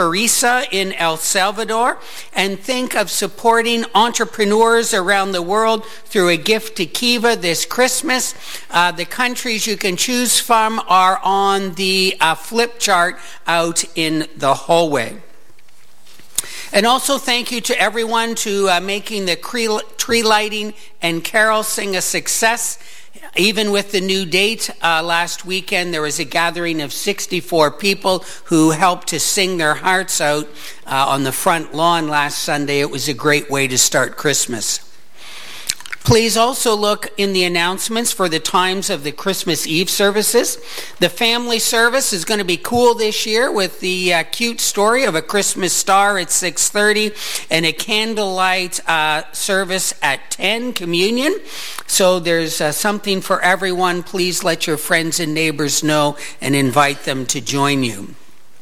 Teresa in El Salvador, and think of supporting entrepreneurs around the world through a gift to Kiva this Christmas. The countries you can choose from are on the flip chart out in the hallway. And also thank you to everyone to making the tree lighting and carol sing a success. Even with the new date last weekend, there was a gathering of 64 people who helped to sing their hearts out on the front lawn last Sunday. It was a great way to start Christmas. Please also look in the announcements for the times of the Christmas Eve services. The family service is going to be cool this year with the cute story of a Christmas star at 6:30 and a candlelight service at 10, communion. So there's something for everyone. Please let your friends and neighbors know and invite them to join you.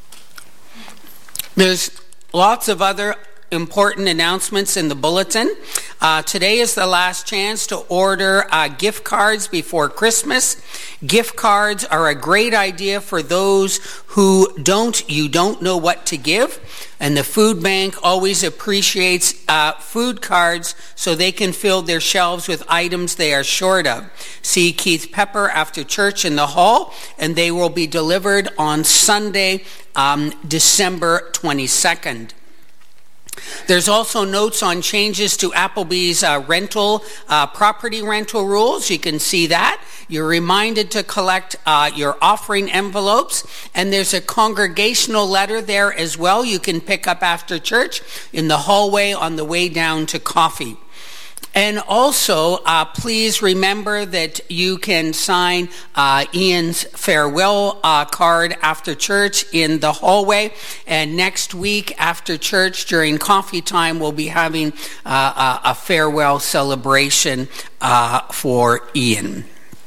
There's lots of other important announcements in the bulletin. Today is the last chance to order gift cards before Christmas. Gift cards are a great idea for those who you don't know what to give. And the food bank always appreciates food cards so they can fill their shelves with items they are short of. See Keith Pepper after church in the hall, and they will be delivered on Sunday, December 22nd. There's also notes on changes to Applebee's property rental rules. You can see that. You're reminded to collect your offering envelopes, and there's a congregational letter there as well you can pick up after church in the hallway on the way down to coffee. And also, please remember that you can sign Ian's farewell card after church in the hallway. And next week after church during coffee time, we'll be having a farewell celebration for Ian.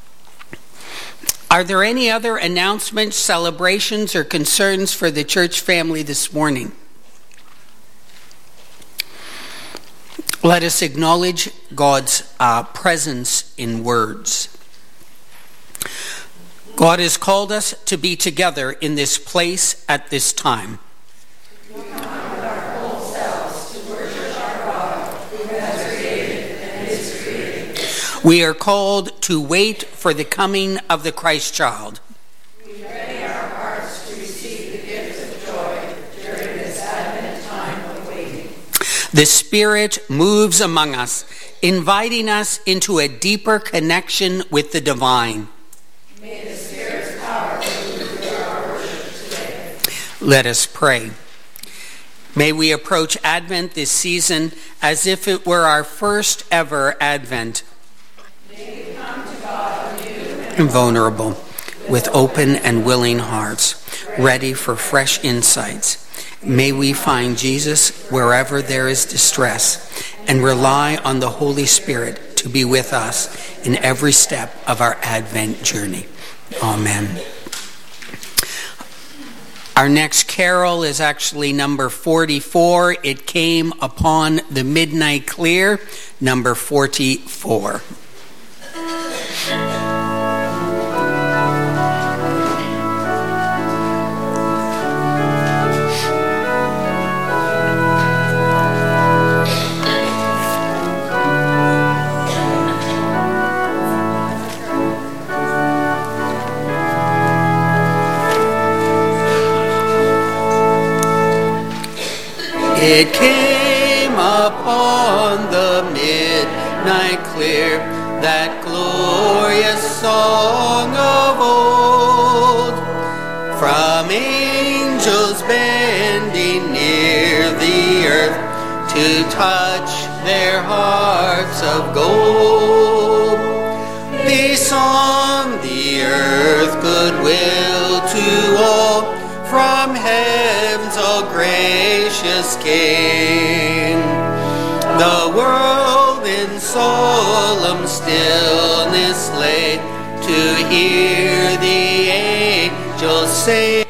Are there any other announcements, celebrations, or concerns for the church family this morning? Let us acknowledge God's presence in words. God has called us to be together in this place at this time. We are called to wait for the coming of the Christ child. We ready our hearts to receive the gift of joy during this Advent time of waiting. The Spirit moves among us, inviting us into a deeper connection with the divine. May the Spirit's power move through our worship today. Let us pray. May we approach Advent this season as if it were our first ever Advent. May we come to God anew and vulnerable, with open and willing hearts, ready for fresh insights. May we find Jesus wherever there is distress and rely on the Holy Spirit to be with us in every step of our Advent journey. Amen. Our next carol is actually number 44. It came upon the midnight clear, number 44. It came upon the midnight clear, that glorious song of old, from angels bending near the earth to touch their hearts of gold. They sung the earth goodwill to all, from heaven's all gracious King. The world in solemn stillness lay to hear the angels sing.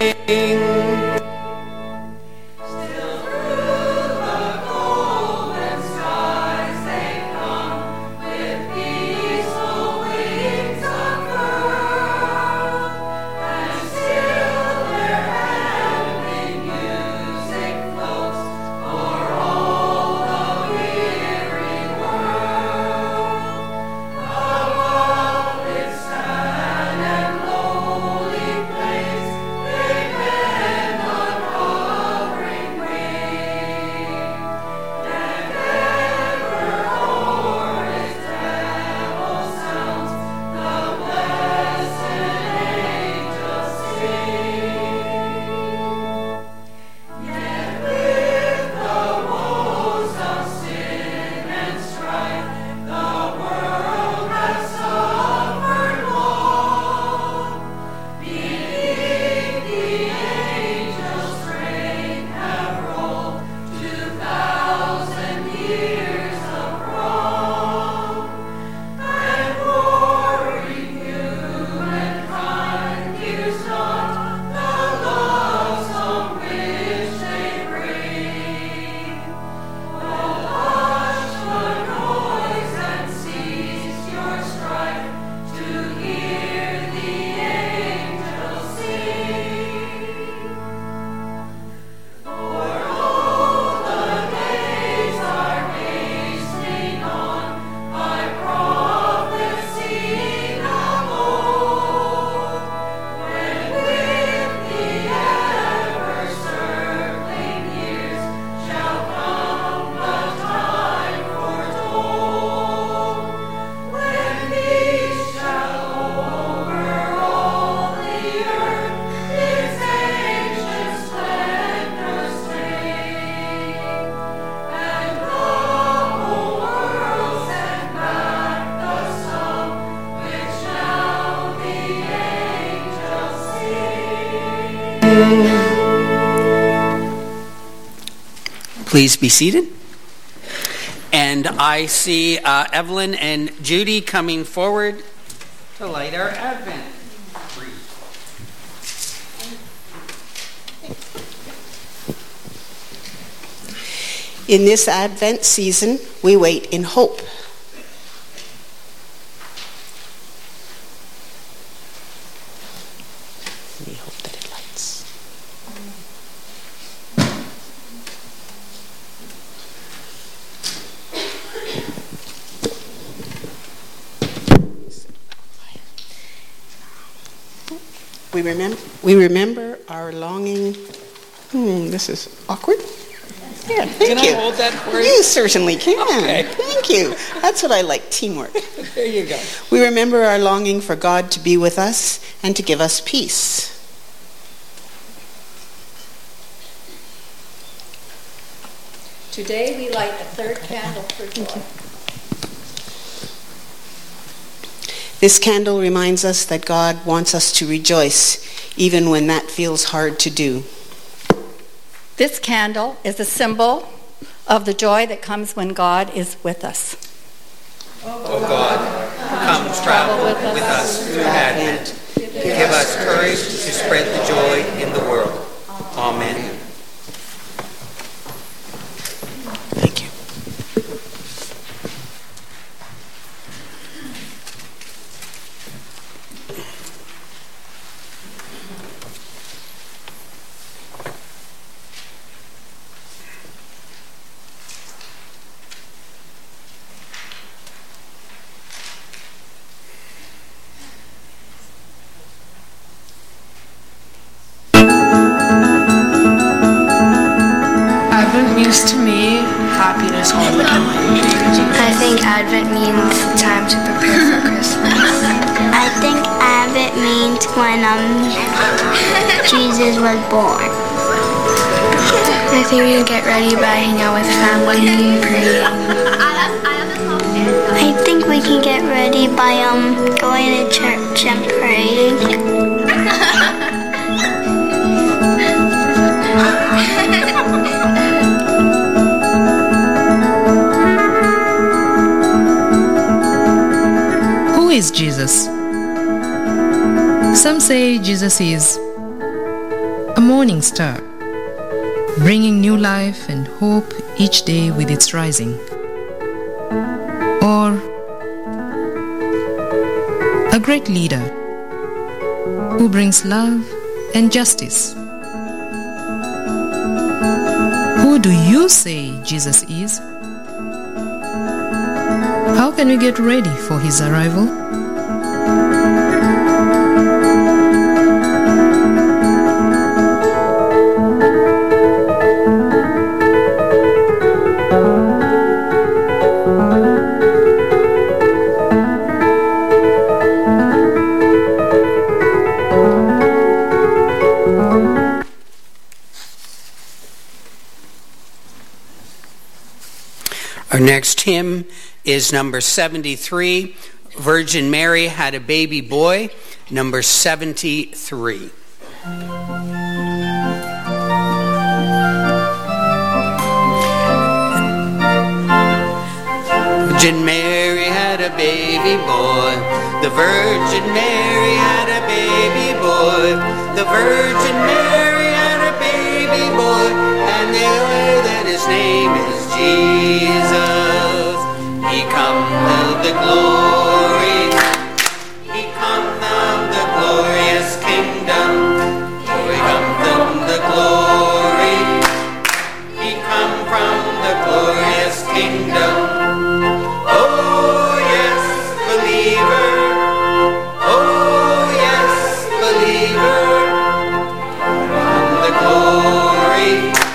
Please be seated. And I see Evelyn and Judy coming forward to light our Advent wreath. In this Advent season, we wait in hope. We hope that it lights. We remember our longing. This is awkward. Yeah, thank you. Can I hold that for you? You certainly can. Okay. Thank you. That's what I like, teamwork. There you go. We remember our longing for God to be with us and to give us peace. Today we light the third candle for joy. This candle reminds us that God wants us to rejoice, even when that feels hard to do. This candle is a symbol of the joy that comes when God is with us. Oh God, come travel with us through Advent. Give us courage to spread the joy in the world. Amen. Thank you. Advent means to me happiness all the time. I think Advent means time to prepare for Christmas. I think Advent means when Jesus was born. I think we get ready by hanging out with family and praying. I think we can get ready by going to church and praying. Who is Jesus? Some say Jesus is a morning star, bringing new life and hope each day with its rising. Or a great leader who brings love and justice. Who do you say Jesus is? How can we get ready for his arrival? Our next hymn is number 73, Virgin Mary Had a Baby Boy, number 73. Virgin Mary had a baby boy. The Virgin Mary had a baby boy. The Virgin Mary had a baby boy. And they know that his name is Jesus. He come of the glory. He come of the glorious kingdom. He come from the glory. He come from the glorious kingdom. Oh yes, believer. Oh yes, believer. From the glory.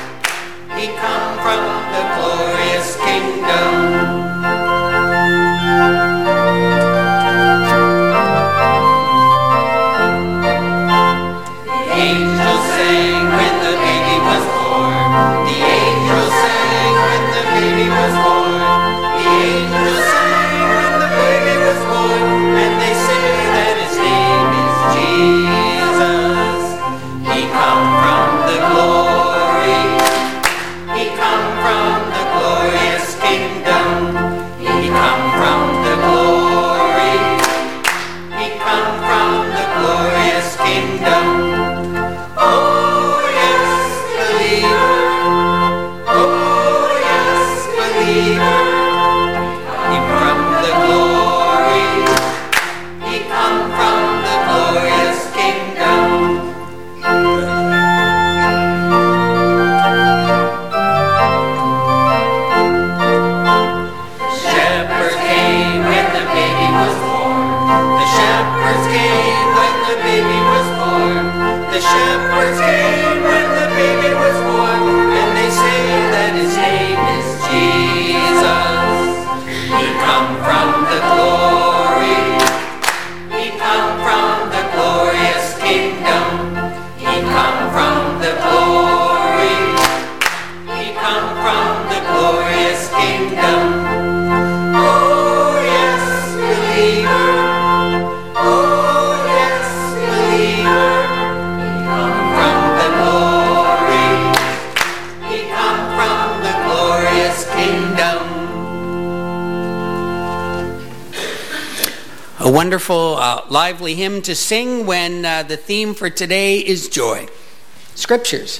A wonderful, lively hymn to sing when the theme for today is joy. Scriptures.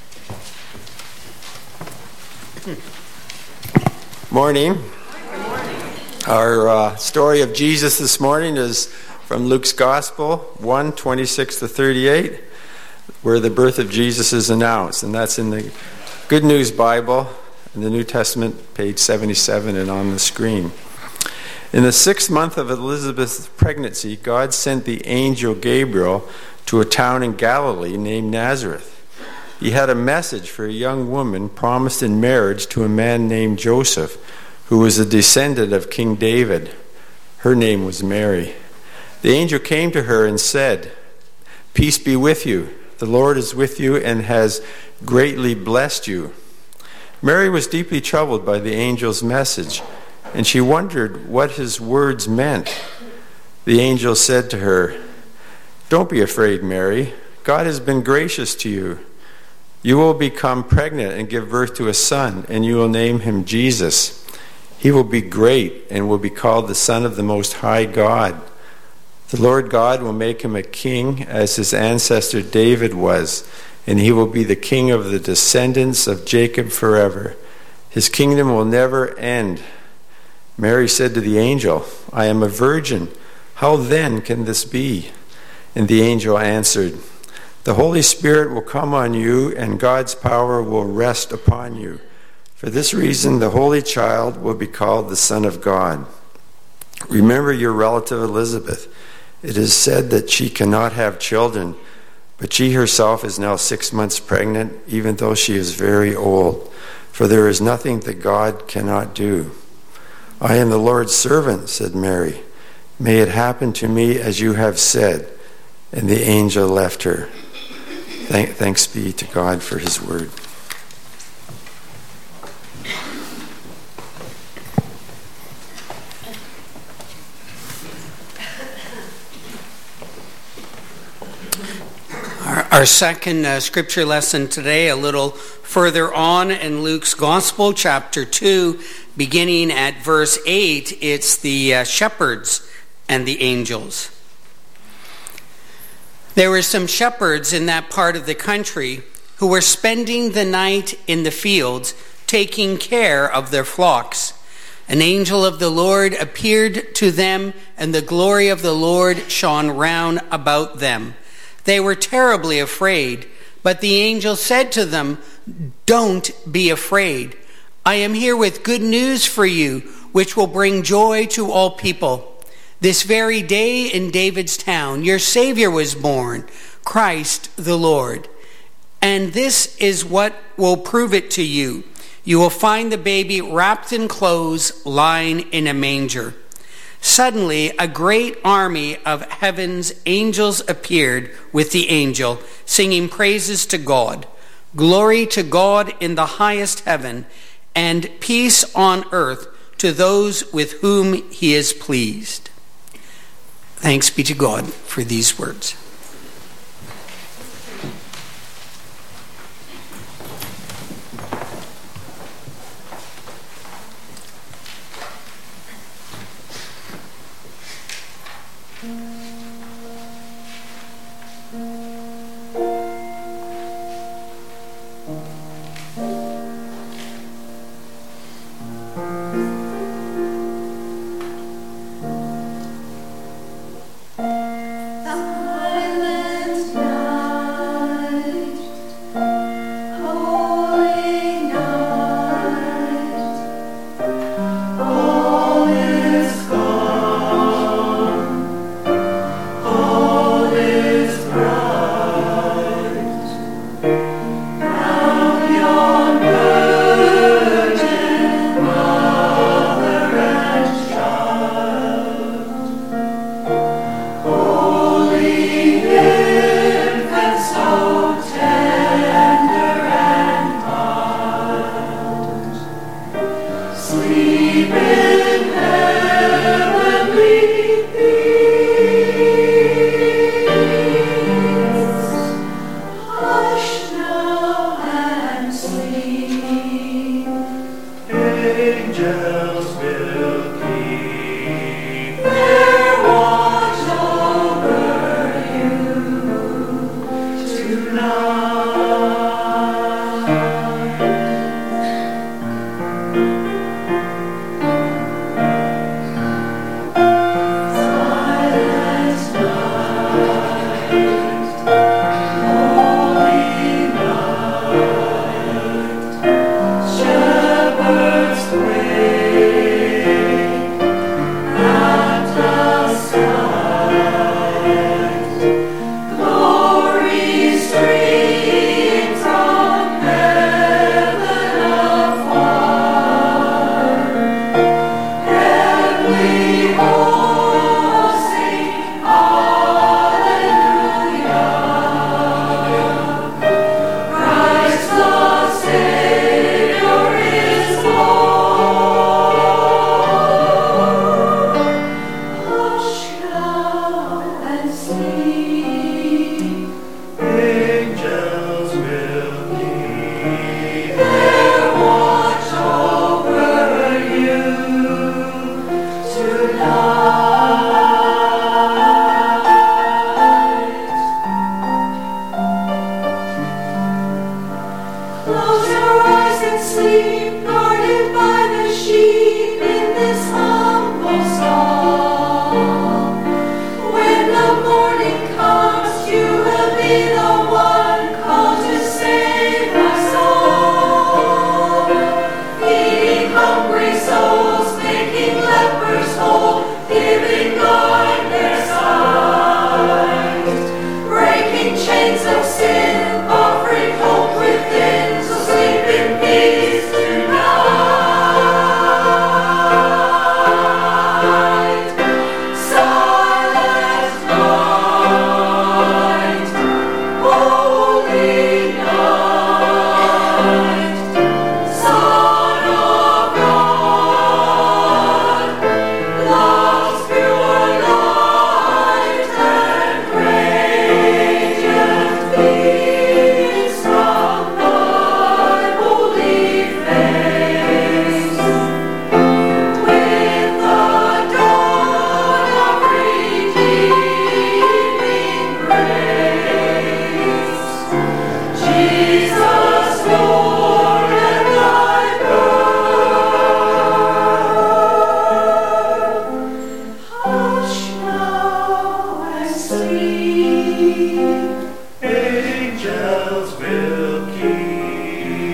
Morning. Our story of Jesus this morning is from Luke's Gospel 1:26-38, where the birth of Jesus is announced, and that's in the Good News Bible in the New Testament, page 77, and on the screen. In the 6th month of Elizabeth's pregnancy, God sent the angel Gabriel to a town in Galilee named Nazareth. He had a message for a young woman promised in marriage to a man named Joseph, who was a descendant of King David. Her name was Mary. The angel came to her and said, "Peace be with you. The Lord is with you and has greatly blessed you." Mary was deeply troubled by the angel's message, and she wondered what his words meant. The angel said to her, "Don't be afraid, Mary. God has been gracious to you. You will become pregnant and give birth to a son, and you will name him Jesus. He will be great and will be called the Son of the Most High God. The Lord God will make him a king as his ancestor David was, and he will be the king of the descendants of Jacob forever. His kingdom will never end." Mary said to the angel, "I am a virgin. How then can this be?" And the angel answered, "The Holy Spirit will come on you, and God's power will rest upon you. For this reason, the Holy Child will be called the Son of God. Remember your relative Elizabeth. It is said that she cannot have children, but she herself is now 6 months pregnant, even though she is very old. For there is nothing that God cannot do." "I am the Lord's servant," said Mary. "May it happen to me as you have said." And the angel left her. Thanks be to God for his word. Our second scripture lesson today, a little further on in Luke's Gospel, chapter 2, beginning at verse 8, it's the shepherds and the angels. There were some shepherds in that part of the country who were spending the night in the fields, taking care of their flocks. An angel of the Lord appeared to them, and the glory of the Lord shone round about them. They were terribly afraid, but the angel said to them, "Don't be afraid. I am here with good news for you, which will bring joy to all people. This very day in David's town, your Savior was born, Christ the Lord. And this is what will prove it to you. You will find the baby wrapped in clothes, lying in a manger." Suddenly, a great army of heaven's angels appeared with the angel, singing praises to God. "Glory to God in the highest heaven, and peace on earth to those with whom he is pleased." Thanks be to God for these words. The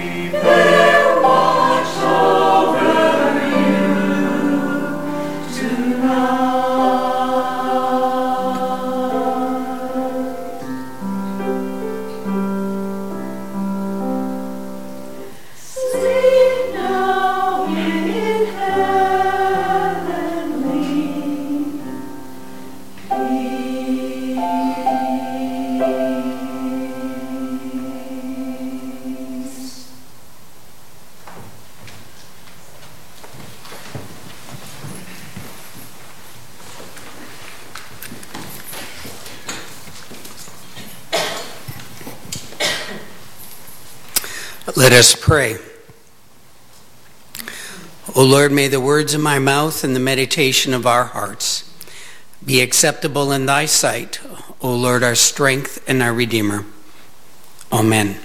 Let us pray. O Lord, may the words of my mouth and the meditation of our hearts be acceptable in thy sight, O Lord, our strength and our Redeemer. Amen.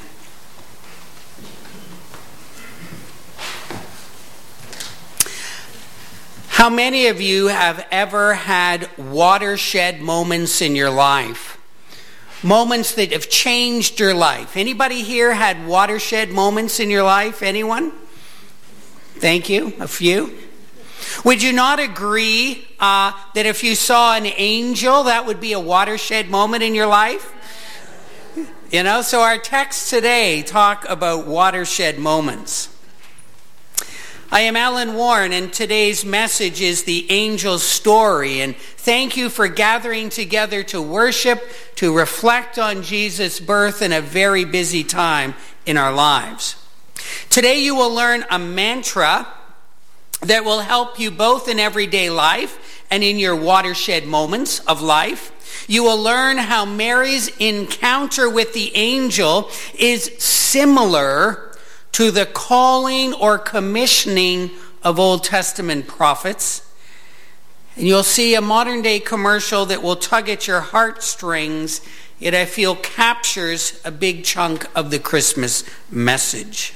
How many of you have ever had watershed moments in your life? Moments that have changed your life. Anybody here had watershed moments in your life? Anyone? Thank you. A few. Would you not agree that if you saw an angel, that would be a watershed moment in your life? You know, so our texts today talk about watershed moments. I am Alan Warren, and today's message is the angel's story. And thank you for gathering together to worship, to reflect on Jesus' birth in a very busy time in our lives. Today you will learn a mantra that will help you both in everyday life and in your watershed moments of life. You will learn how Mary's encounter with the angel is similar to the calling or commissioning of Old Testament prophets. And you'll see a modern day commercial that will tug at your heartstrings, yet I feel captures a big chunk of the Christmas message.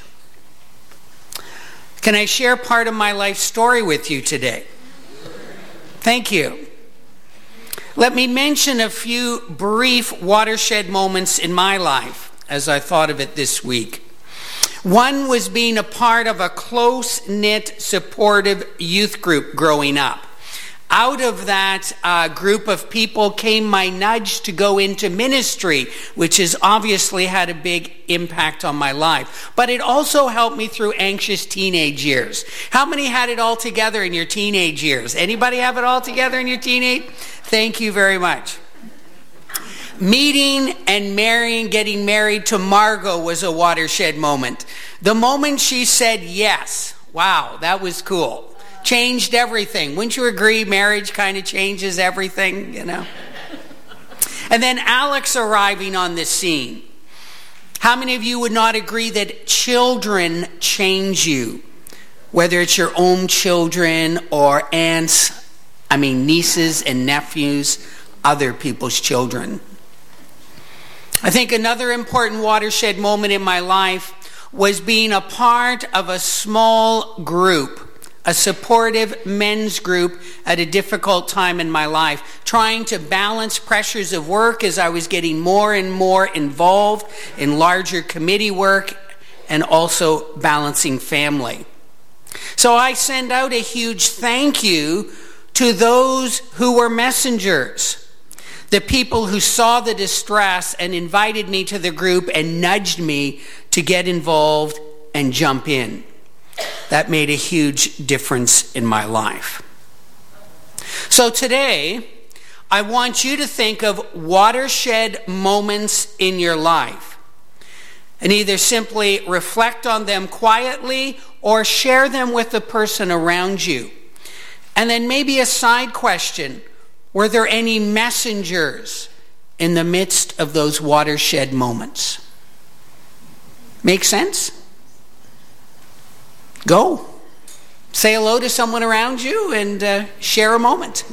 Can I share part of my life story with you today? Thank you. Let me mention a few brief watershed moments in my life as I thought of it this week. One was being a part of a close-knit, supportive youth group growing up. Out of that group of people came my nudge to go into ministry, which has obviously had a big impact on my life. But it also helped me through anxious teenage years. How many had it all together in your teenage years? Anybody have it all together in your teenage? Thank you very much. Meeting and getting married to Margot was a watershed moment. The moment she said yes, wow, that was cool. Changed everything. Wouldn't you agree marriage kind of changes everything, you know? And then Alex arriving on the scene. How many of you would not agree that children change you? Whether it's your own children or nieces and nephews, other people's children. I think another important watershed moment in my life was being a part of a small group, a supportive men's group at a difficult time in my life, trying to balance pressures of work as I was getting more and more involved in larger committee work and also balancing family. So I send out a huge thank you to those who were messengers. The people who saw the distress and invited me to the group and nudged me to get involved and jump in. That made a huge difference in my life. So today, I want you to think of watershed moments in your life and either simply reflect on them quietly or share them with the person around you. And then maybe a side question. Were there any messengers in the midst of those watershed moments? Make sense? Go. Say hello to someone around you and share a moment.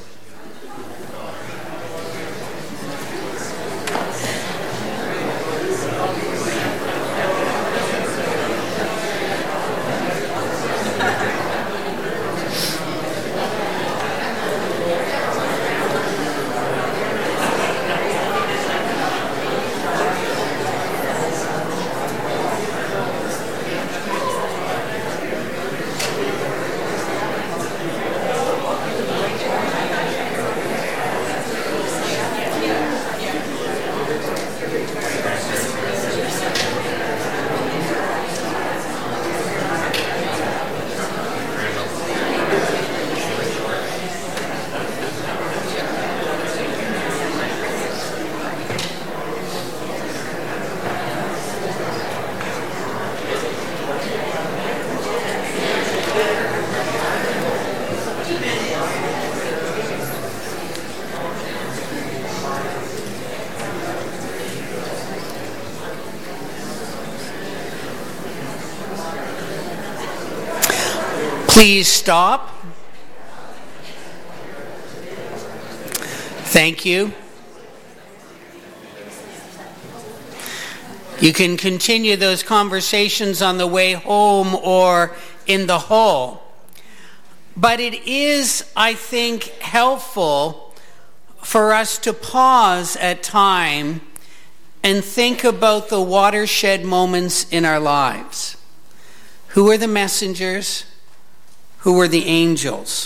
Please stop. Thank you. You can continue those conversations on the way home or in the hall. But it is, I think, helpful for us to pause at time and think about the watershed moments in our lives. Who are the messengers? Who are the angels?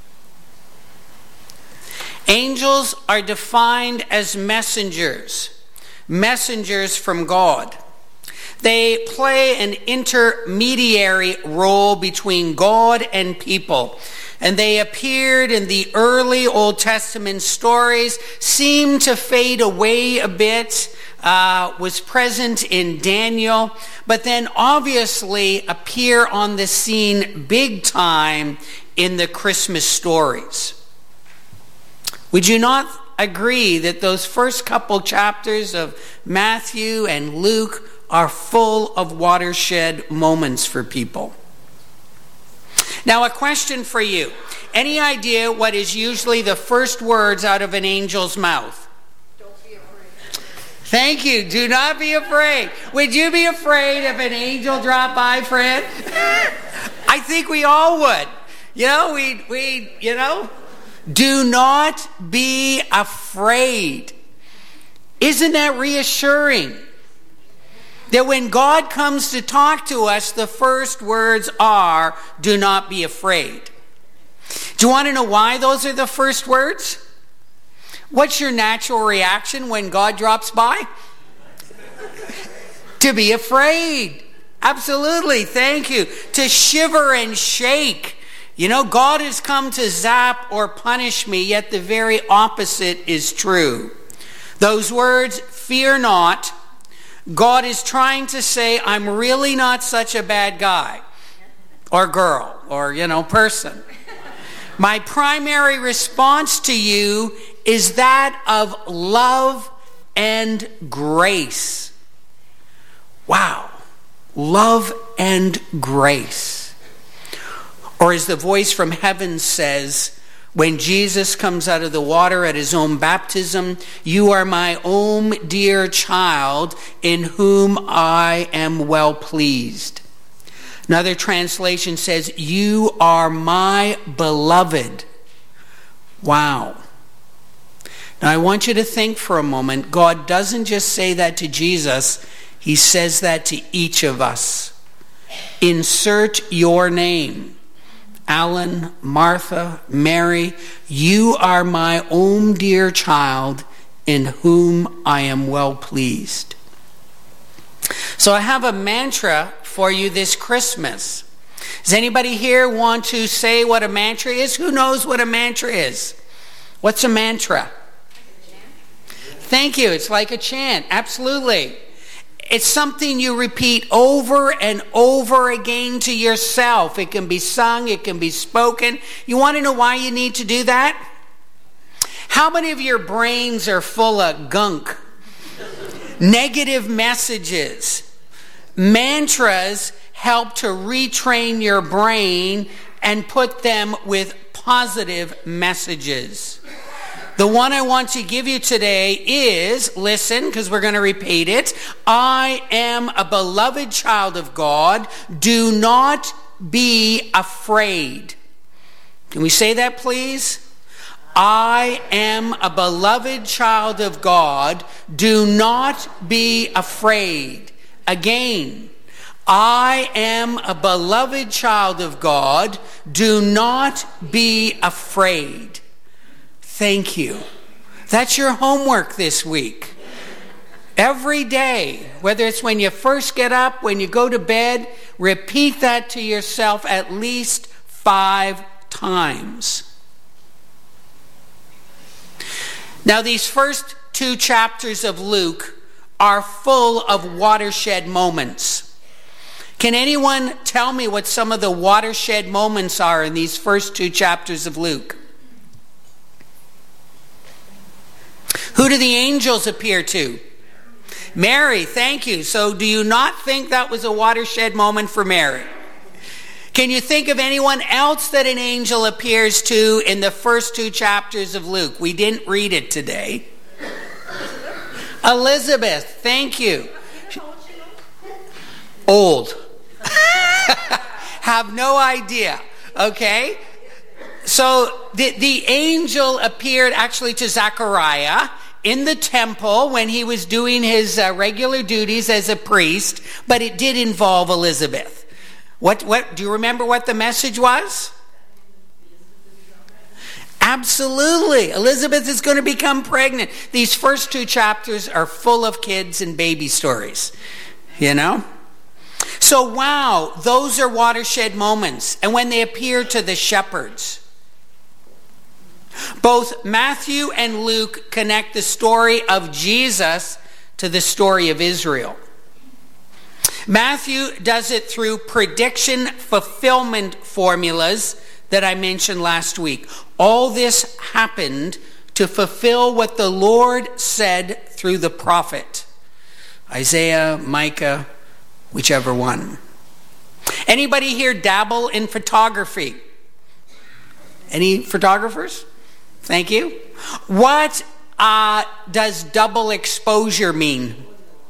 Angels are defined as messengers from God. They play an intermediary role between God and people. And they appeared in the early Old Testament stories, seemed to fade away a bit, was present in Daniel, but then obviously appear on the scene big time in the Christmas stories. Would you not agree that those first couple chapters of Matthew and Luke are full of watershed moments for people? Now, a question for you. Any idea what is usually the first words out of an angel's mouth? Don't be afraid. Thank you. Do not be afraid. Would you be afraid if an angel dropped by, Fred? I think we all would. Do not be afraid. Isn't that reassuring? That when God comes to talk to us, the first words are, do not be afraid. Do you want to know why those are the first words? What's your natural reaction when God drops by? To be afraid. Absolutely, thank you. To shiver and shake. God has come to zap or punish me, yet the very opposite is true. Those words, fear not, God is trying to say, I'm really not such a bad guy or girl or, person. My primary response to you is that of love and grace. Wow. Love and grace. Or as the voice from heaven says, when Jesus comes out of the water at his own baptism, you are my own dear child in whom I am well pleased. Another translation says, you are my beloved. Wow. Now I want you to think for a moment, God doesn't just say that to Jesus, he says that to each of us. Insert your name. Alan, Martha, Mary, you are my own dear child in whom I am well pleased. So I have a mantra for you this Christmas. Does anybody here want to say what a mantra is? Who knows what a mantra is? What's a mantra? Thank you. It's like a chant. Absolutely. It's something you repeat over and over again to yourself. It can be sung, it can be spoken. You want to know why you need to do that? How many of your brains are full of gunk? Negative messages. Mantras help to retrain your brain and put them with positive messages. The one I want to give you today is, listen, because we're going to repeat it. I am a beloved child of God. Do not be afraid. Can we say that, please? I am a beloved child of God. Do not be afraid. Again, I am a beloved child of God. Do not be afraid. Thank you. That's your homework this week. Every day, whether it's when you first get up, when you go to bed, repeat that to yourself at least 5 times. Now, these first 2 chapters of Luke are full of watershed moments. Can anyone tell me what some of the watershed moments are in these first 2 chapters of Luke? Who do the angels appear to? Mary, thank you. So do you not think that was a watershed moment for Mary? Can you think of anyone else that an angel appears to in the first 2 chapters of Luke? We didn't read it today. Elizabeth, thank you. Old. Have no idea. Okay? So the angel appeared actually to Zechariah in the temple when he was doing his regular duties as a priest, but it did involve Elizabeth. What do you remember what the message was? Absolutely. Elizabeth is going to become pregnant. These first 2 chapters are full of kids and baby stories, you know? So wow, those are watershed moments. And when they appear to the shepherds, both Matthew and Luke connect the story of Jesus to the story of Israel. Matthew does it through prediction fulfillment formulas that I mentioned last week. All this happened to fulfill what the Lord said through the prophet. Isaiah, Micah, whichever one. Anybody here dabble in photography? Any photographers? Thank you. What does double exposure mean?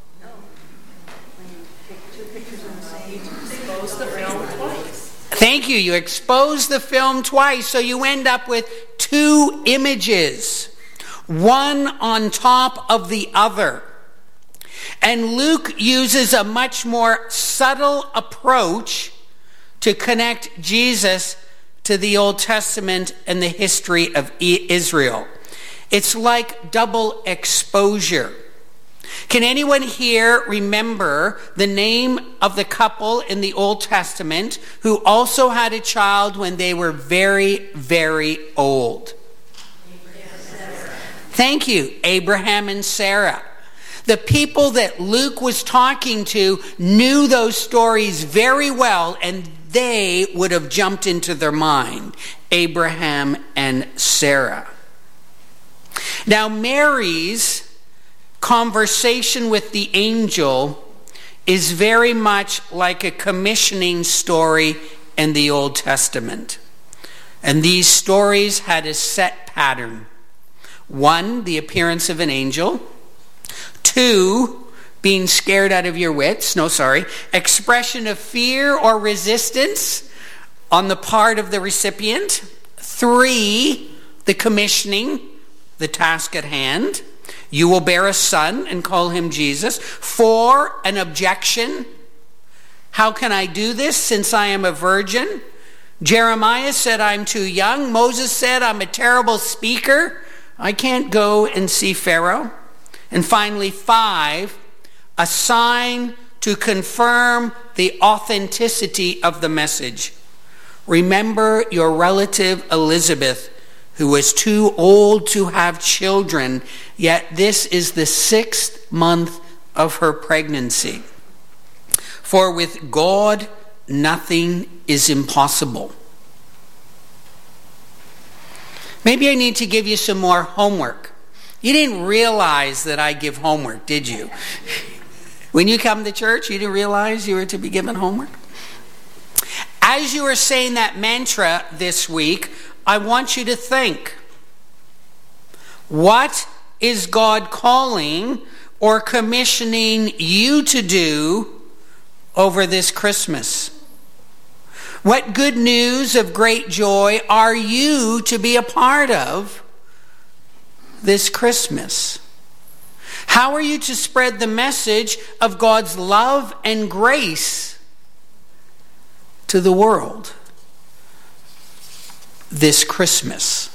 Thank you. You expose the film twice, so you end up with 2 images, one on top of the other. And Luke uses a much more subtle approach to connect Jesus to the Old Testament and the history of Israel. It's like double exposure. Can anyone here remember the name of the couple in the Old Testament who also had a child when they were very, very old? Thank you, Abraham and Sarah. The people that Luke was talking to knew those stories very well, and they would have jumped into their mind. Abraham and Sarah. Now, Mary's conversation with the angel is very much like a commissioning story in the Old Testament. And these stories had a set pattern. 1, the appearance of an angel. 2, being scared out of your wits. Expression of fear or resistance on the part of the recipient. 3, the commissioning, the task at hand. You will bear a son and call him Jesus. 4, an objection. How can I do this since I am a virgin? Jeremiah said, I'm too young. Moses said, I'm a terrible speaker. I can't go and see Pharaoh. And finally, 5, a sign to confirm the authenticity of the message. Remember your relative Elizabeth, who was too old to have children, yet this is the 6th month of her pregnancy. For with God, nothing is impossible. Maybe I need to give you some more homework. You didn't realize that I give homework, did you? When you come to church, you didn't realize you were to be given homework? As you were saying that mantra this week, I want you to think, what is God calling or commissioning you to do over this Christmas? What good news of great joy are you to be a part of this Christmas? How are you to spread the message of God's love and grace to the world this Christmas?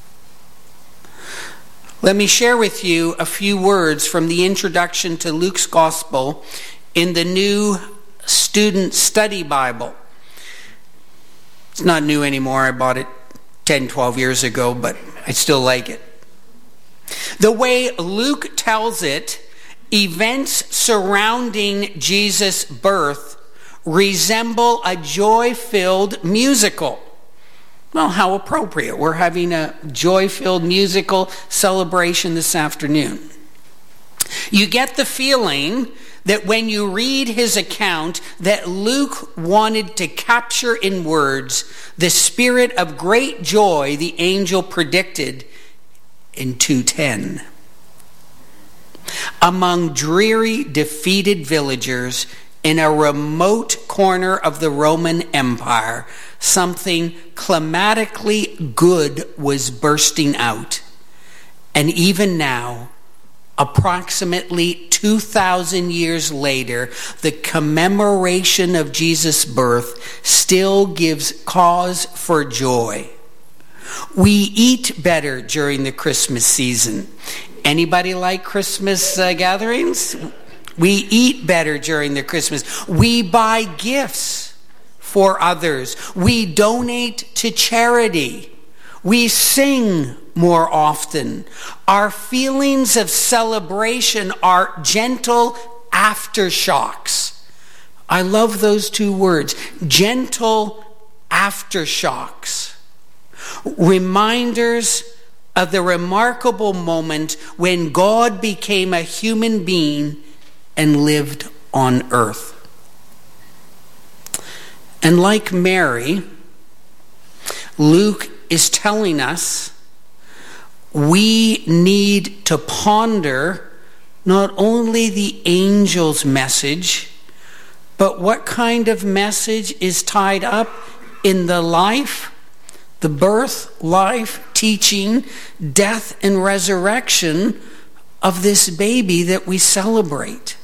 Let me share with you a few words from the introduction to Luke's Gospel in the New Student Study Bible. It's not new anymore. I bought it 10, 12 years ago, but I still like it. The way Luke tells it, events surrounding Jesus' birth resemble a joy-filled musical. Well, how appropriate. We're having a joy-filled musical celebration this afternoon. You get the feeling that when you read his account, that Luke wanted to capture in words the spirit of great joy the angel predicted in 2:10. Among dreary, defeated villagers in a remote corner of the Roman Empire, something climatically good was bursting out. And even now, approximately 2,000 years later, the commemoration of Jesus' birth still gives cause for joy. We eat better during the Christmas season. Anybody like Christmas gatherings? We eat better during the Christmas. We buy gifts for others. We donate to charity. We sing more often. Our feelings of celebration are gentle aftershocks. I love those two words, gentle aftershocks. Reminders of the remarkable moment when God became a human being and lived on earth. And like Mary, Luke is telling us we need to ponder not only the angel's message, but what kind of message is tied up in the life, the birth, life, teaching, death, and resurrection of this baby that we celebrate.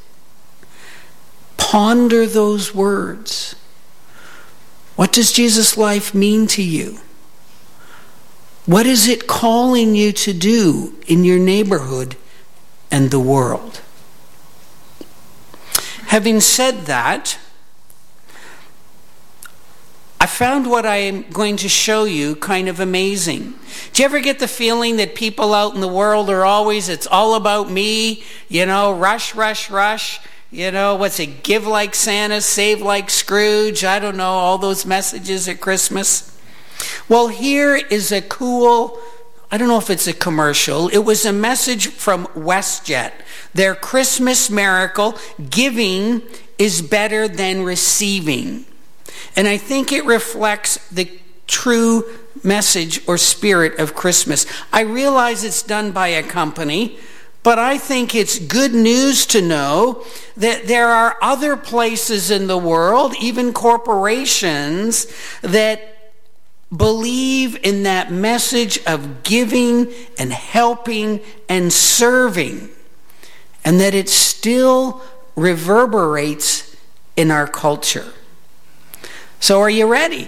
Ponder those words. What does Jesus' life mean to you? What is it calling you to do in your neighborhood and the world? Having said that, I found what I am going to show you kind of amazing. Do you ever get the feeling that people out in the world are always, it's all about me, rush, rush, rush, what's it, give like Santa, save like Scrooge, I don't know, all those messages at Christmas. Well, here is a cool, I don't know if it's a commercial, it was a message from WestJet. Their Christmas miracle, giving is better than receiving. And I think it reflects the true message or spirit of Christmas. I realize it's done by a company, but I think it's good news to know that there are other places in the world, even corporations, that believe in that message of giving and helping and serving, and that it still reverberates in our culture. So are you ready?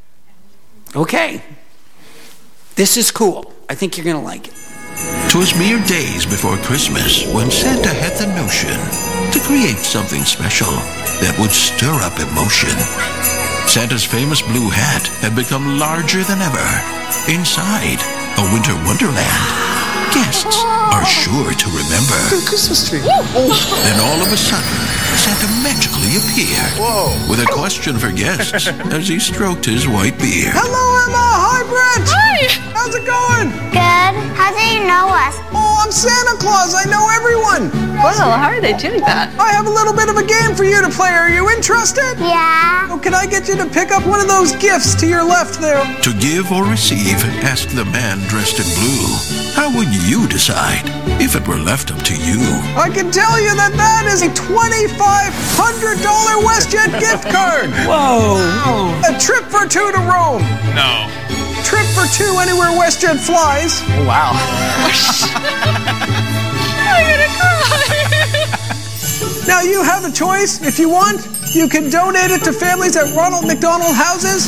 Okay. This is cool. I think you're going to like it. 'Twas mere days before Christmas when Santa had the notion to create something special that would stir up emotion. Santa's famous blue hat had become larger than ever. Inside a winter wonderland, guests are sure to remember. The Christmas tree. Then all of a sudden, Santa magically appeared. Whoa. With a question for guests as he stroked his white beard. Hello, Emma. Hi, Brent. Hi. How's it going? Good. How do you know us? Oh, I'm Santa Claus. I know everyone. Well, how are they doing that? I have a little bit of a game for you to play. Are you interested? Yeah. Oh, can I get you to pick up one of those gifts to your left there? To give or receive, ask the man dressed in blue. How would you decide if it were left up to you? I can tell you that is a $2,500 WestJet gift card. Whoa. A trip for two to Rome. No. Trip for two anywhere WestJet flies. Oh, wow. I'm gonna cry. Now you have a choice. If you want, you can donate it to families at Ronald McDonald Houses,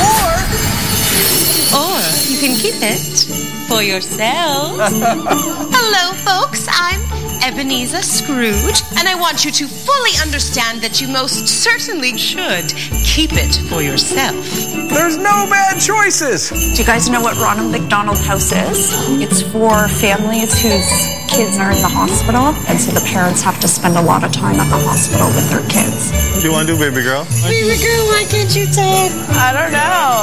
or you can keep it for yourself. Hello, folks. I'm Ebenezer Scrooge, and I want you to fully understand that you most certainly should keep it for yourself. There's no bad choices. Do you guys know what Ronald McDonald House is? It's for families whose kids are in the hospital, and so the parents have to spend a lot of time at the hospital with their kids. What do you want to do, baby girl? Baby girl, why can't you say it? I don't know.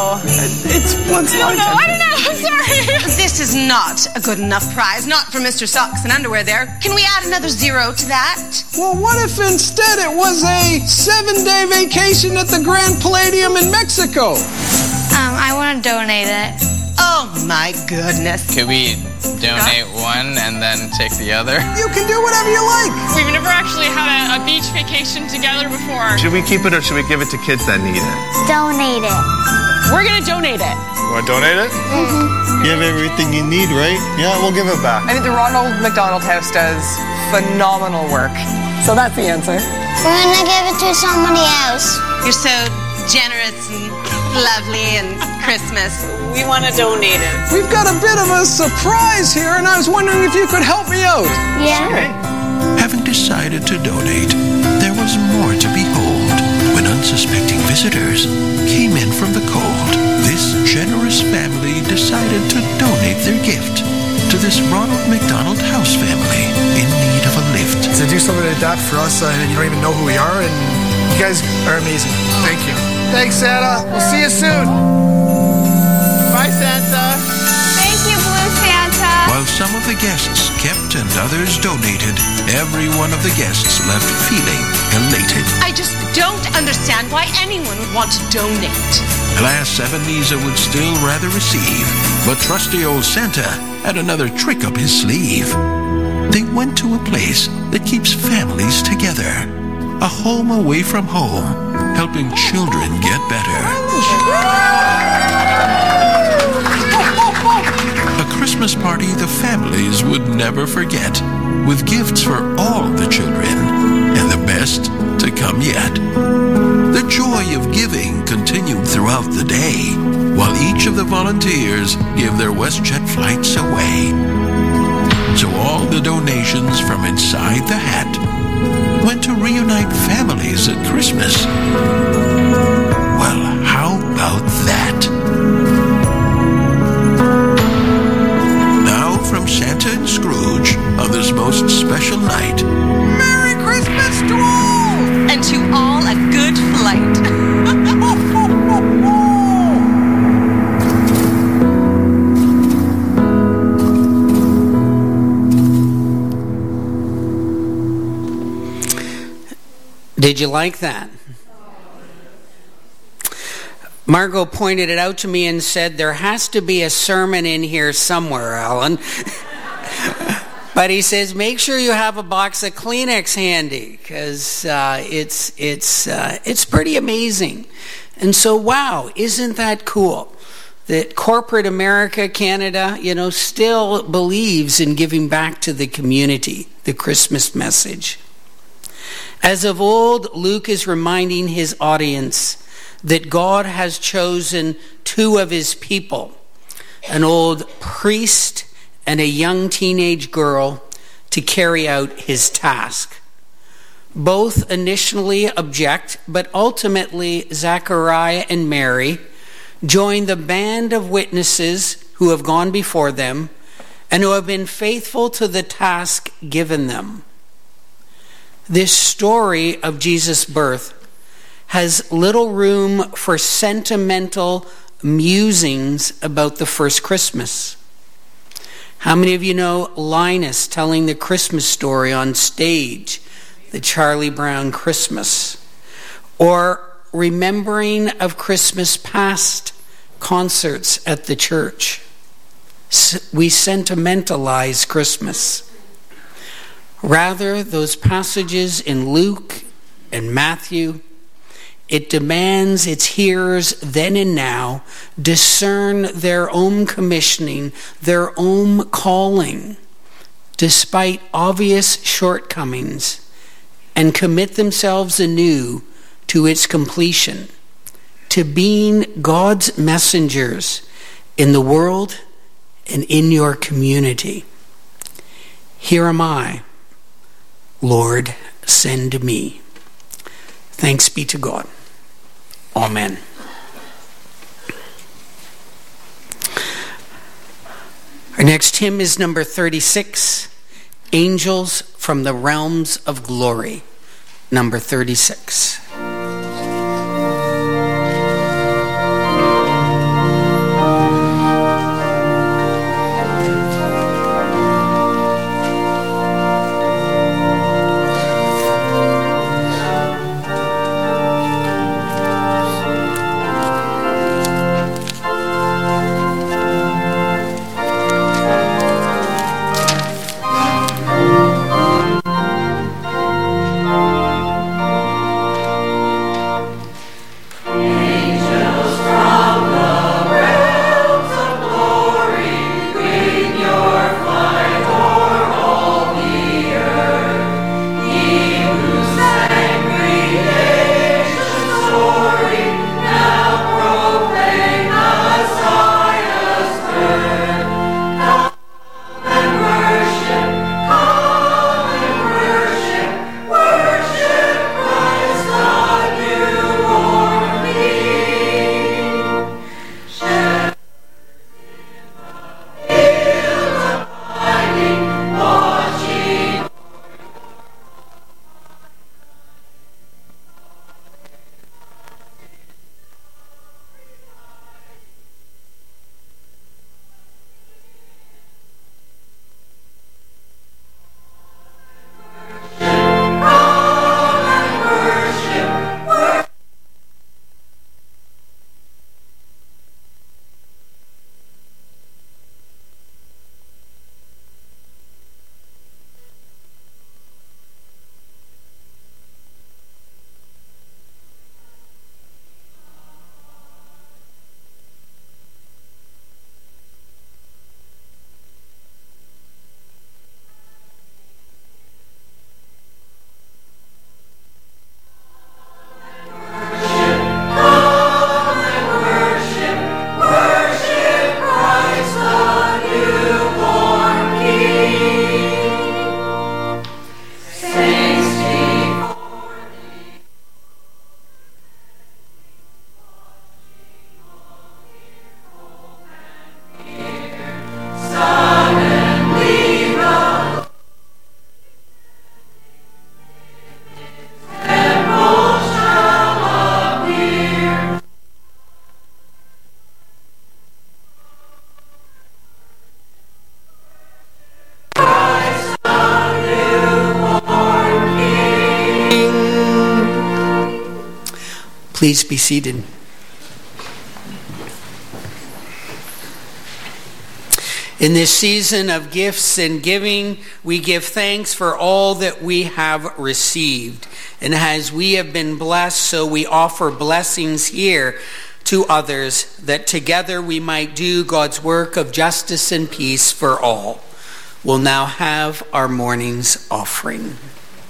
It's what's like. No, I don't know. I'm sorry. This is not a good enough prize. Not for Mr. Socks and Underwear there. Can we add another 0 to that? Well, what if instead it was a 7-day vacation at the Grand Palladium in Mexico? I want to donate it. Oh my goodness. Could we donate one and then take the other? You can do whatever you like. We've never actually had a beach vacation together before. Should we keep it or should we give it to kids that need it? Donate it. We're going to donate it. You want to donate it? Mm-hmm. You have everything you need, right? Yeah, we'll give it back. I think the Ronald McDonald House does phenomenal work. So that's the answer. We're going to give it to somebody else. You're so generous and lovely and Christmas. We want to donate it. We've got a bit of a surprise here, and I was wondering if you could help me out. Yeah. Okay. Having decided to donate, there was more to behold when unsuspecting visitors came in from the cold. This generous family decided to donate their gift to this Ronald McDonald House family in need of a lift. To do something like that for us, you don't even know who we are, and you guys are amazing. Thank you. Thanks, Santa. We'll see you soon. Bye, Santa. Thank you, Blue Santa. While some of the guests kept and others donated, every one of the guests left feeling elated. I just don't understand why anyone would want to donate. Alas, Ebenezer would still rather receive, but trusty old Santa had another trick up his sleeve. They went to a place that keeps families together, a home away from home, helping children get better. A Christmas party the families would never forget, with gifts for all the children, and the best to come yet. The joy of giving continued throughout the day, while each of the volunteers gave their WestJet flights away. So all the donations from inside the hat went to reunite families at Christmas. Well, how about that? Now from Santa and Scrooge on this most special night, Merry Christmas to all! And to all a good flight. Did you like that? Margot pointed it out to me and said, there has to be a sermon in here somewhere, Alan. But he says, make sure you have a box of Kleenex handy, because it's pretty amazing. And so, wow, isn't that cool? That corporate America, Canada, still believes in giving back to the community, the Christmas message. As of old, Luke is reminding his audience that God has chosen 2 of his people, an old priest and a young teenage girl, to carry out his task. Both initially object, but ultimately Zechariah and Mary join the band of witnesses who have gone before them and who have been faithful to the task given them. This story of Jesus' birth has little room for sentimental musings about the first Christmas. How many of you know Linus telling the Christmas story on stage, the Charlie Brown Christmas? Or remembering of Christmas past concerts at the church? We sentimentalize Christmas. Rather, those passages in Luke and Matthew, it demands its hearers then and now discern their own commissioning, their own calling, despite obvious shortcomings, and commit themselves anew to its completion, to being God's messengers in the world and in your community. Here am I. Lord, send me. Thanks be to God. Amen. Our next hymn is number 36, Angels from the Realms of Glory, number 36. Please be seated. In this season of gifts and giving, we give thanks for all that we have received. And as we have been blessed, so we offer blessings here to others, that together we might do God's work of justice and peace for all. We'll now have our morning's offering.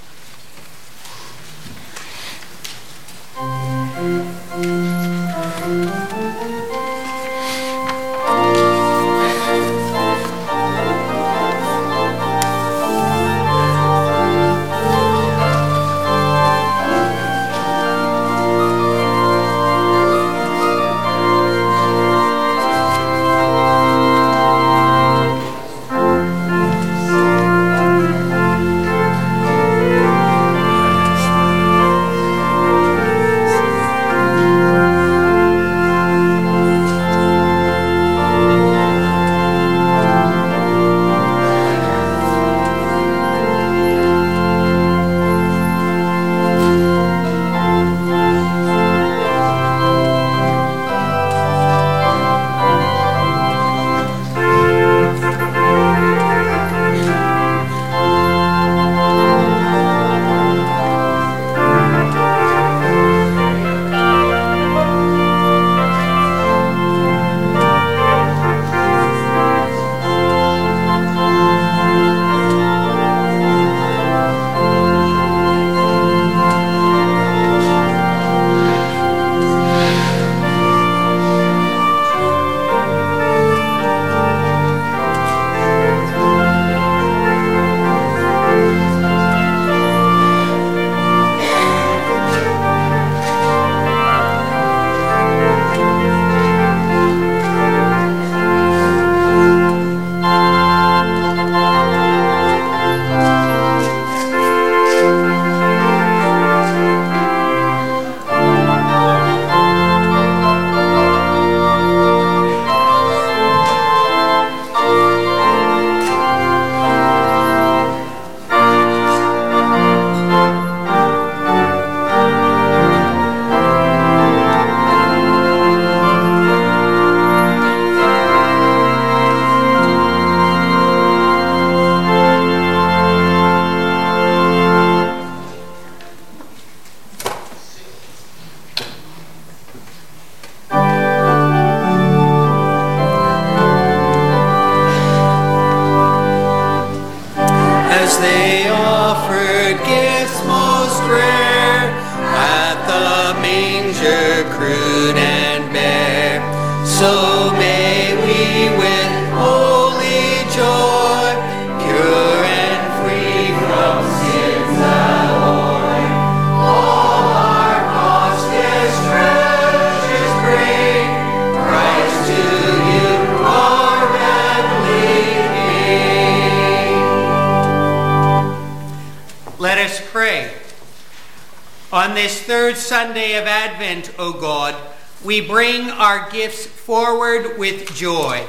On this third Sunday of Advent, O God, we bring our gifts forward with joy.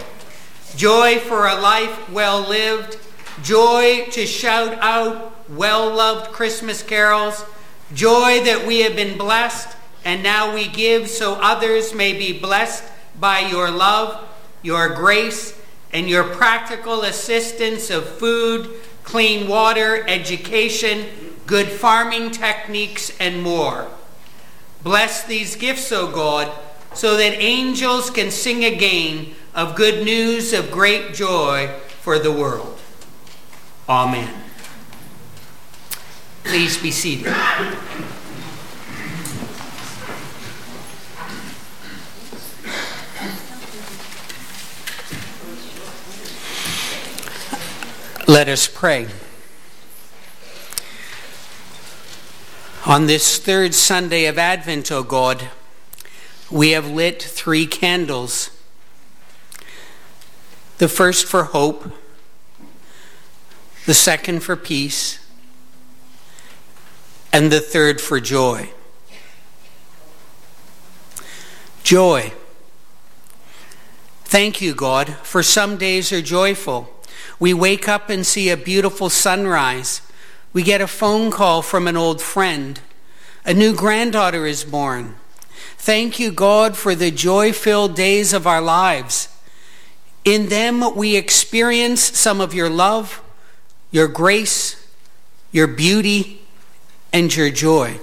Joy for a life well lived, joy to shout out well-loved Christmas carols, joy that we have been blessed and now we give so others may be blessed by your love, your grace, and your practical assistance of food, clean water, education, good farming techniques, and more. Bless these gifts, O God, so that angels can sing again of good news of great joy for the world. Amen. Please be seated. Let us pray. On this third Sunday of Advent, O God, we have lit 3 candles. The first for hope, the second for peace, and the third for joy. Joy. Thank you, God, for some days are joyful. We wake up and see a beautiful sunrise. We get a phone call from an old friend. A new granddaughter is born. Thank you, God, for the joy-filled days of our lives. In them we experience some of your love, your grace, your beauty, and your joy.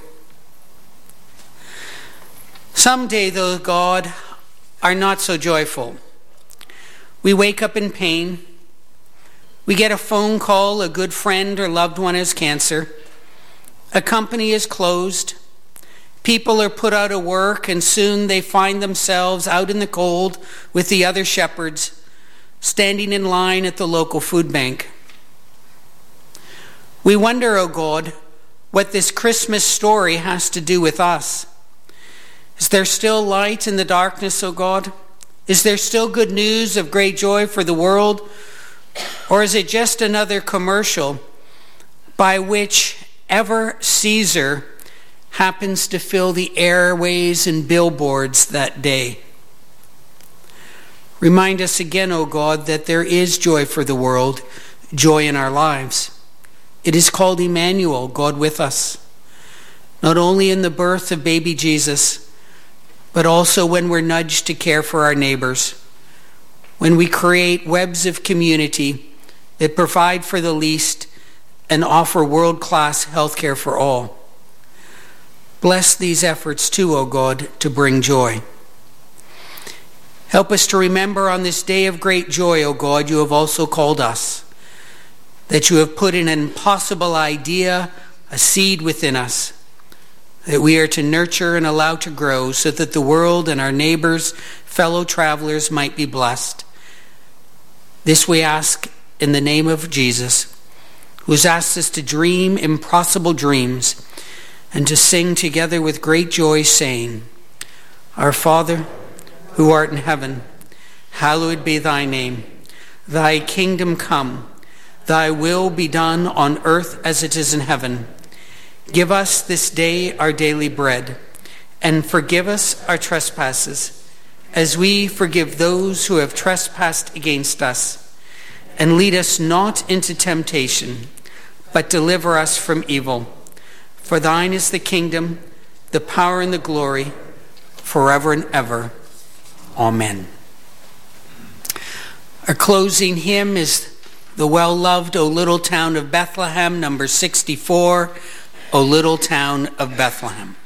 Some days, though, God, are not so joyful. We wake up in pain. We get a phone call, a good friend or loved one has cancer. A company is closed. People are put out of work, and soon they find themselves out in the cold with the other shepherds, standing in line at the local food bank. We wonder, O God, what this Christmas story has to do with us. Is there still light in the darkness, O God? Is there still good news of great joy for the world? Or is it just another commercial by which ever Caesar happens to fill the airways and billboards that day? Remind us again, O God, that there is joy for the world, joy in our lives. It is called Emmanuel, God with us. Not only in the birth of baby Jesus, but also when we're nudged to care for our neighbors, when we create webs of community that provide for the least and offer world-class healthcare for all. Bless these efforts too, O God, to bring joy. Help us to remember on this day of great joy, O God, you have also called us, that you have put an impossible idea, a seed within us, that we are to nurture and allow to grow so that the world and our neighbors, fellow travelers might be blessed. This we ask in the name of Jesus, who has asked us to dream impossible dreams and to sing together with great joy, saying, Our Father, who art in heaven, hallowed be thy name. Thy kingdom come, thy will be done on earth as it is in heaven. Give us this day our daily bread, and forgive us our trespasses, as we forgive those who have trespassed against us. And lead us not into temptation, but deliver us from evil. For thine is the kingdom, the power, and the glory, forever and ever. Amen. Our closing hymn is the well-loved O Little Town of Bethlehem, number 64, O Little Town of Bethlehem.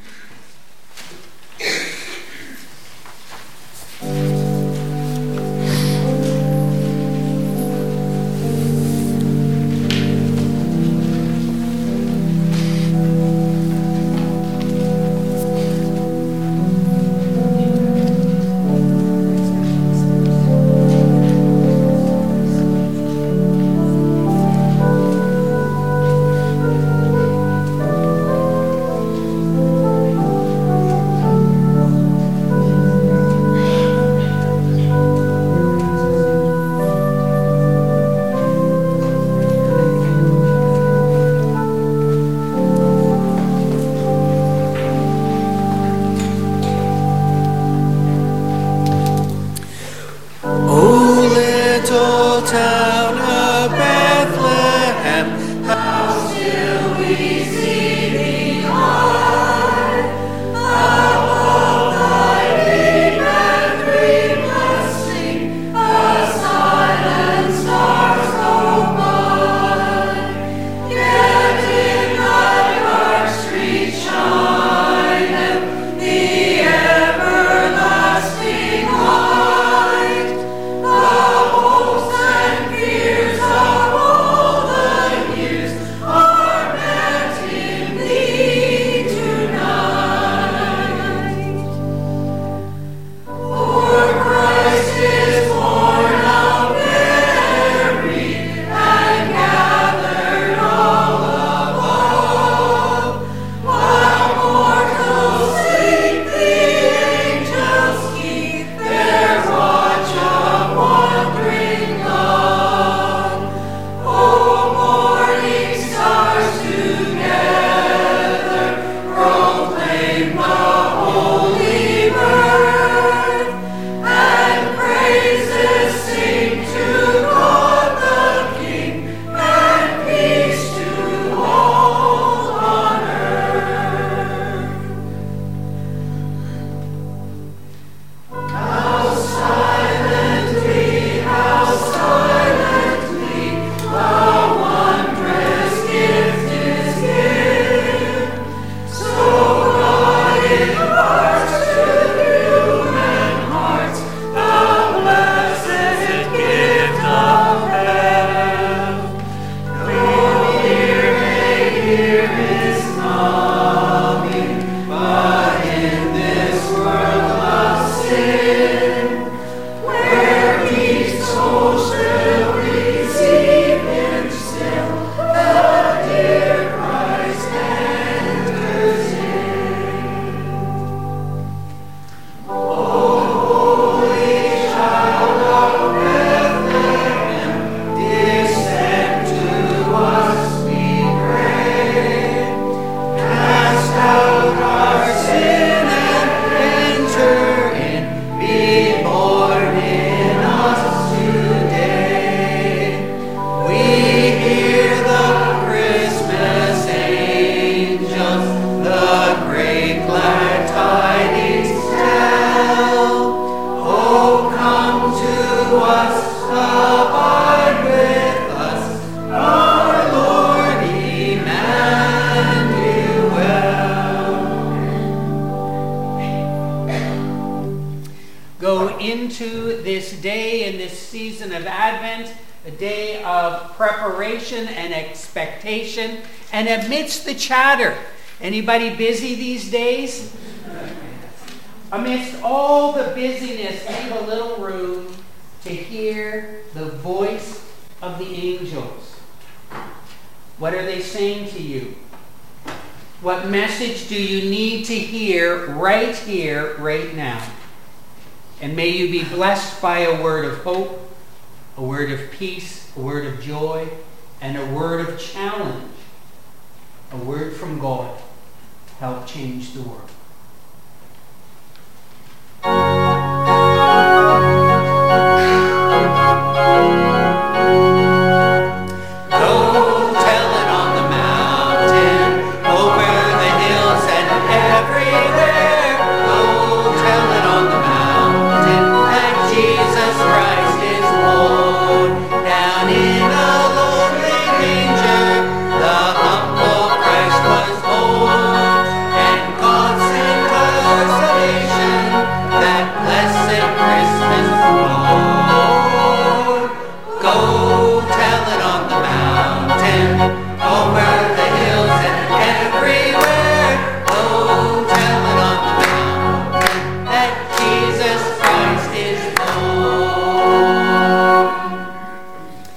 into this day, in this season of Advent, a day of preparation and expectation, and amidst the chatter. Anybody busy these days? Amidst all the busyness, leave a little room to hear the voice of the angels. What are they saying to you? What message do you need to hear, right now? And may you be blessed by a word of hope, a word of peace, a word of joy, and a word of challenge. A word from God to help change the world.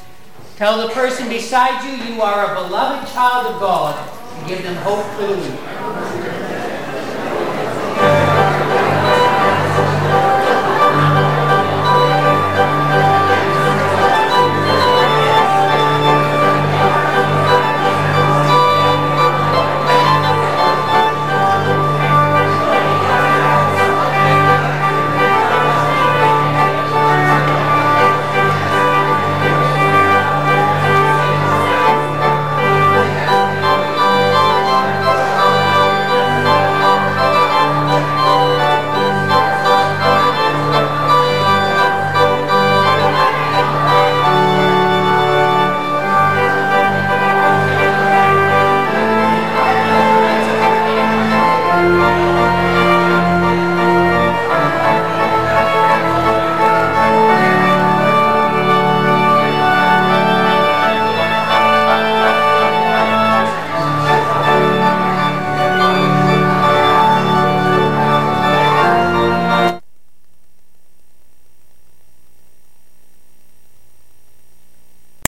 Tell the person beside you, you are a beloved child of God, and give them hope for the week.